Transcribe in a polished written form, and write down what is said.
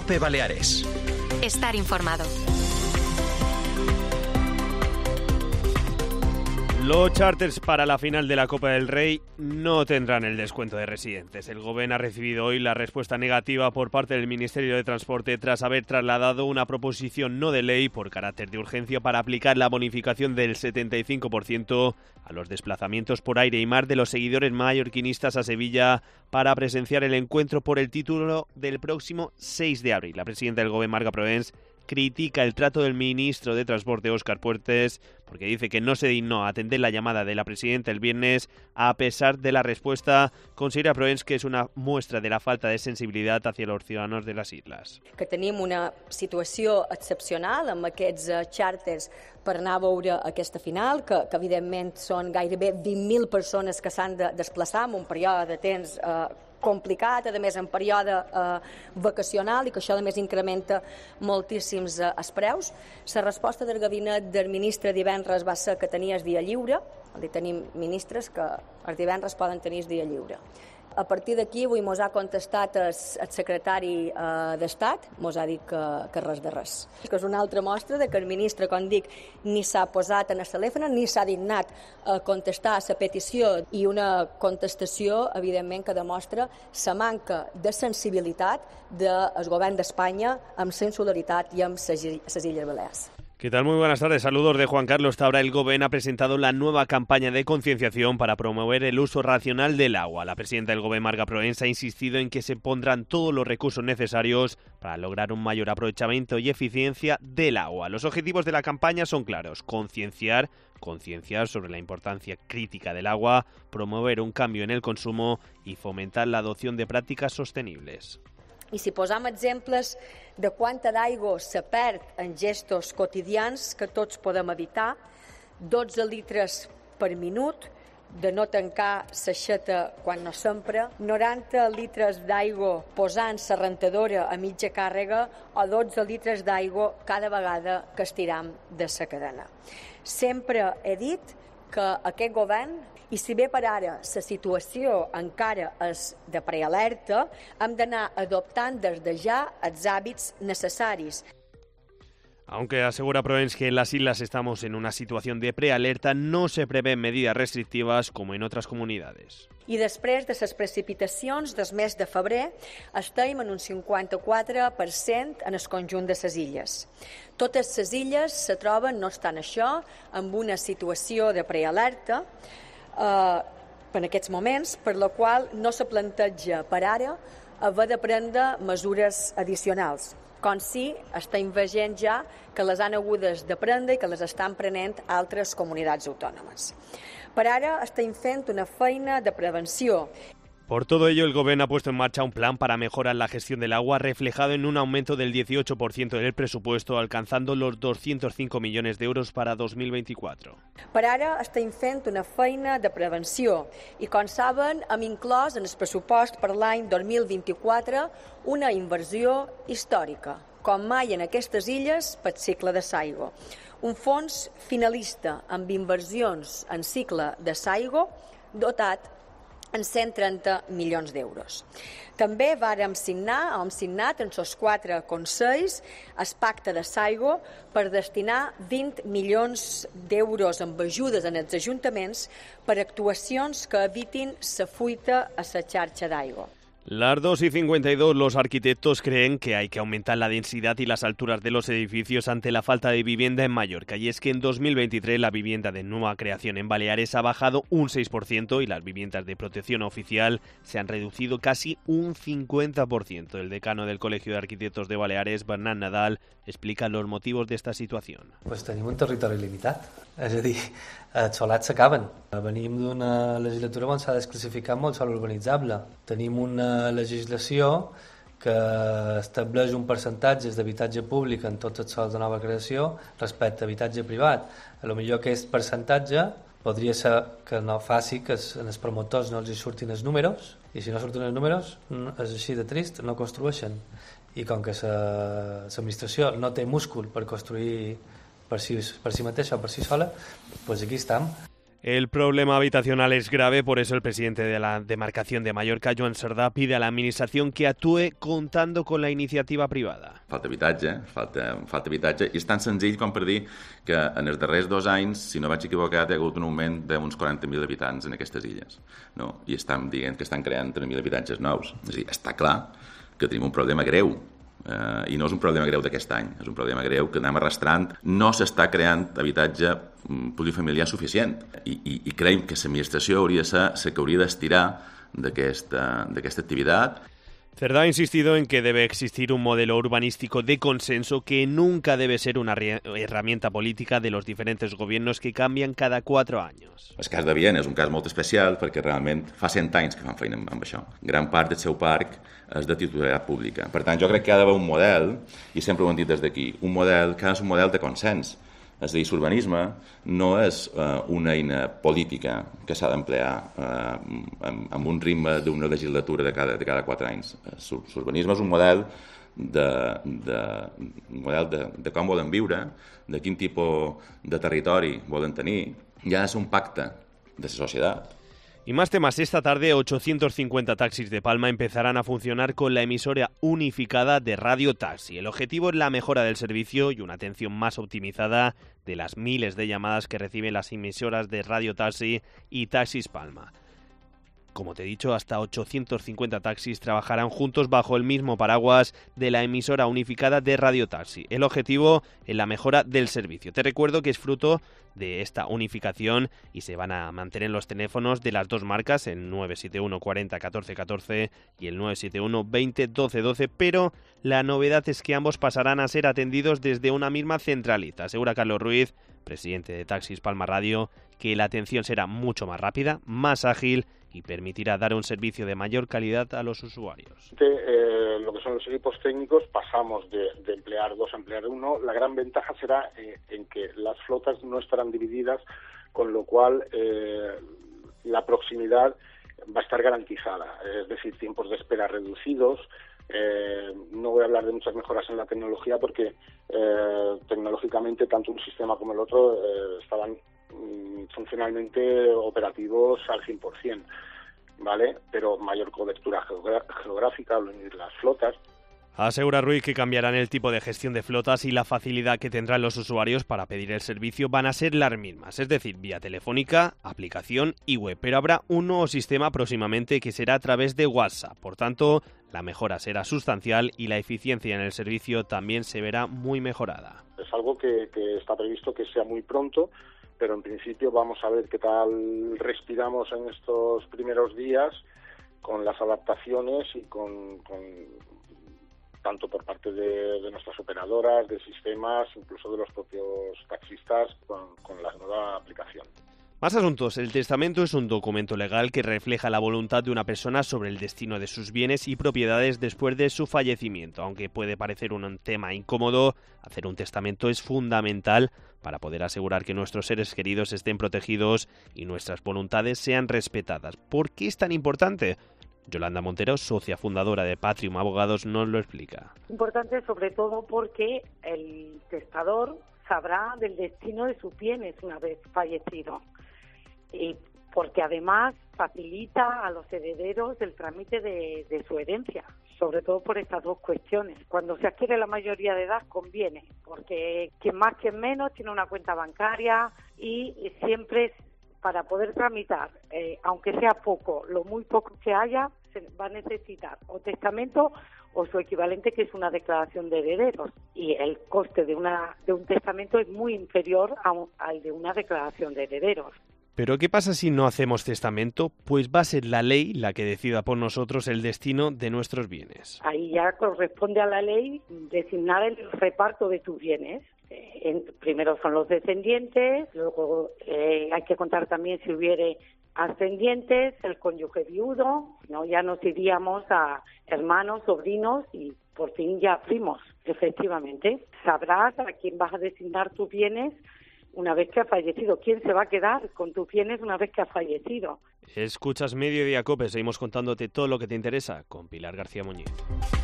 COPE Baleares. Estar informado. Los charters para la final de la Copa del Rey no tendrán el descuento de residentes. El Gobierno ha recibido hoy la respuesta negativa por parte del Ministerio de Transporte tras haber trasladado una proposición no de ley por carácter de urgencia para aplicar la bonificación del 75% a los desplazamientos por aire y mar de los seguidores mallorquinistas a Sevilla para presenciar el encuentro por el título del próximo 6 de abril. La presidenta del Gobierno, Marga Proens, critica el trato del ministro de Transporte, Óscar Puertes, porque dice que no se dignó a atender la llamada de la presidenta el viernes a pesar de la respuesta. Considera Proens que és una muestra de la falta de sensibilitat hacia los ciudadanos de les isles. Que tenim una situació excepcional amb aquests xàrters per anar a veure aquesta final, que evidentment són gairebé 20.000 persones que s'han de desplaçar en un període de temps complicat, a més en període vacacional, i que això a més incrementa moltíssims els preus. La resposta del gabinet del ministre divendres va ser que tenies dia lliure. Tenim ministres que els divendres poden tenir dia lliure. A partir d'aquí, avui mos ha contestat el secretari d'Estat, mos ha dit que res de res. Que és una altra mostra de que el ministre, com dic, ni s'ha posat en el telèfon, ni s'ha dignat a contestar a la petició, i una contestació, evidentment, que demostra la manca de sensibilitat del govern d'Espanya amb la insularitat i amb les Illes Balears. ¿Qué tal? Muy buenas tardes. Saludos de Juan Carlos Tabra. El Gobierno ha presentado la nueva campaña de concienciación para promover el uso racional del agua. La presidenta del Gobierno, Marga Proens, ha insistido en que se pondrán todos los recursos necesarios para lograr un mayor aprovechamiento y eficiencia del agua. Los objetivos de la campaña son claros: concienciar sobre la importancia crítica del agua, promover un cambio en el consumo y fomentar la adopción de prácticas sostenibles. I si posam exemples de quanta d'aigua se perd en gestos quotidians que tots podem evitar, 12 litres per minut, de no tancar l'aixeta quan no s'empra, 90 litres d'aigua posant la rentadora a mitja càrrega o 12 litres d'aigua cada vegada que estiram de la cadena. Sempre he dit que aquest govern, i si bé per ara la situació encara és de prealerta, hem d'anar adoptant des de ja els hàbits necessaris. Aunque asegura Proens que en las islas estamos en una situación de prealerta, no se prevén medidas restrictivas como en otras comunidades. I després de les precipitacions del mes de febrer, estem en un 54% en el conjunt de les illes. Totes les illes se troben, no obstant això, en una situació de prealerta en aquests moments, per la qual no se planteja per ara haver de prendre mesures addicionals, com si estem veient ja que les han hagudes de prendre i que les estan prenent altres comunitats autònomes. Per ara estem fent una feina de prevenció. Por todo ello, el Gobierno ha puesto en marcha un plan para mejorar la gestión del agua, reflejado en un aumento del 18% del presupuesto, alcanzando los 205 millones de euros para 2024. Per ara estem fent una feina de prevenció i, com saben, hem inclòs en el pressupost per l'any 2024 una inversió històrica, com mai en aquestes illes pel cicle de l'aigua. Un fons finalista amb inversions en cicle de l'aigua dotat en 130 milions d'euros. També hem signat en els 4 consells el pacte de l'aigua per destinar 20 milions d'euros amb ajudes en els ajuntaments per actuacions que evitin la fuita a la xarxa d'aigua. Las 2:52, los arquitectos creen que hay que aumentar la densidad y las alturas de los edificios ante la falta de vivienda en Mallorca. Y es que en 2023 la vivienda de nueva creación en Baleares ha bajado un 6% y las viviendas de protección oficial se han reducido casi un 50%. El decano del Colegio de Arquitectos de Baleares, Bernat Nadal, explica los motivos de esta situación. Pues tenim un territori limitat, és a dir, els solars s'acaben. Venim d'una legislatura on s'ha desclassificat molt sòl urbanitzable. Tenim una legislació que estableix un percentatge d'habitatge públic en tots els sols de nova creació respecte a habitatge privat. A lo millor aquest percentatge podria ser que no faci que els promotors no els surtin els números, i si no surten els números és així de trist, no construeixen. I com que l'administració no té múscul per construir per si mateixa o per si sola, doncs aquí estem. El problema habitacional es grave, por eso el presidente de la demarcación de Mallorca, Joan Cerdà, pide a la administración que actúe contando con la iniciativa privada. Falta habitatge, i és tan senzill com per dir que en els darrers 2 anys, si no vaig equivocat, hi ha hagut un augment d'uns 40.000 habitants en aquestes illes, no? I estan dient que estan creant 3.000 habitatges nous. És a dir, està clar que tenim un problema greu. I no és un problema greu d'aquest any, és un problema greu que anem arrastrant. No s'està creant habitatge plurifamiliar suficient i creiem que l'administració hauria de ser la que hauria d'estirar d'aquesta activitat. Cerdà ha insistido en que debe existir un modelo urbanístico de consenso que nunca debe ser una herramienta política de los diferentes gobiernos que cambian cada 4 años. El cas de Viena és un cas molt especial perquè realment fa 100 anys que fan feina amb això. Gran part del seu parc és de titularitat pública. Per tant, jo crec que hi ha d'haver un model, i sempre ho hem dit des d'aquí, un model que és un model de consens. És a dir, l'urbanisme no és una eina política que s'ha d'emplear amb un ritme d'una legislatura de cada 4 anys. L'urbanisme és un model de com volen viure, de quin tipus de territori volen tenir. Ja és un pacte de la societat. Y más temas. Esta tarde 850 taxis de Palma empezarán a funcionar con la emisora unificada de Radio Taxi. El objetivo es la mejora del servicio y una atención más optimizada de las miles de llamadas que reciben las emisoras de Radio Taxi y Taxis Palma. Como te he dicho, hasta 850 taxis trabajarán juntos bajo el mismo paraguas de la emisora unificada de Radio Taxi. El objetivo es la mejora del servicio. Te recuerdo que es fruto de esta unificación y se van a mantener los teléfonos de las dos marcas, el 971 40 14 14 y el 971 20 12 12, pero la novedad es que ambos pasarán a ser atendidos desde una misma centralita. Asegura Carlos Ruiz, presidente de Taxis Palma Radio, que la atención será mucho más rápida, más ágil y permitirá dar un servicio de mayor calidad a los usuarios. Lo que son los equipos técnicos pasamos de emplear 2 a emplear 1. La gran ventaja será en que las flotas no estarán divididas, con lo cual la proximidad va a estar garantizada, es decir, tiempos de espera reducidos. No voy a hablar de muchas mejoras en la tecnología porque tecnológicamente tanto un sistema como el otro estaban funcionalmente operativos al 100%, ¿vale? Pero mayor cobertura geográfica al unir las flotas. Asegura Ruiz que cambiarán el tipo de gestión de flotas y la facilidad que tendrán los usuarios para pedir el servicio van a ser las mismas, es decir, vía telefónica, aplicación y web, pero habrá un nuevo sistema próximamente que será a través de WhatsApp. Por tanto, la mejora será sustancial y la eficiencia en el servicio también se verá muy mejorada. Es algo que está previsto que sea muy pronto, pero en principio vamos a ver qué tal respiramos en estos primeros días con las adaptaciones y con tanto por parte de nuestras operadoras, de sistemas, incluso de los propios taxistas con la nueva aplicación. Más asuntos. El testamento es un documento legal que refleja la voluntad de una persona sobre el destino de sus bienes y propiedades después de su fallecimiento. Aunque puede parecer un tema incómodo, hacer un testamento es fundamental para poder asegurar que nuestros seres queridos estén protegidos y nuestras voluntades sean respetadas. ¿Por qué es tan importante? Yolanda Montero, socia fundadora de Patrium Abogados, nos lo explica. Importante sobre todo porque el testador sabrá del destino de sus bienes una vez fallecido. Y porque además facilita a los herederos el trámite de su herencia, sobre todo por estas dos cuestiones. Cuando se adquiere la mayoría de edad conviene, porque quien más, quien menos tiene una cuenta bancaria y siempre para poder tramitar, aunque sea poco, lo muy poco que haya, se va a necesitar o testamento o su equivalente, que es una declaración de herederos. Y el coste de un testamento es muy inferior al de una declaración de herederos. ¿Pero qué pasa si no hacemos testamento? Pues va a ser la ley la que decida por nosotros el destino de nuestros bienes. Ahí ya corresponde a la ley designar el reparto de tus bienes. Primero son los descendientes, luego hay que contar también si hubiere ascendientes, el cónyuge viudo, ¿no? Ya nos iríamos a hermanos, sobrinos y por fin ya primos, efectivamente. Sabrás a quién vas a designar tus bienes una vez que ha fallecido. ¿Quién se va a quedar con tus bienes una vez que ha fallecido? Escuchas Mediodía Cope, seguimos contándote todo lo que te interesa con Pilar García Muñiz.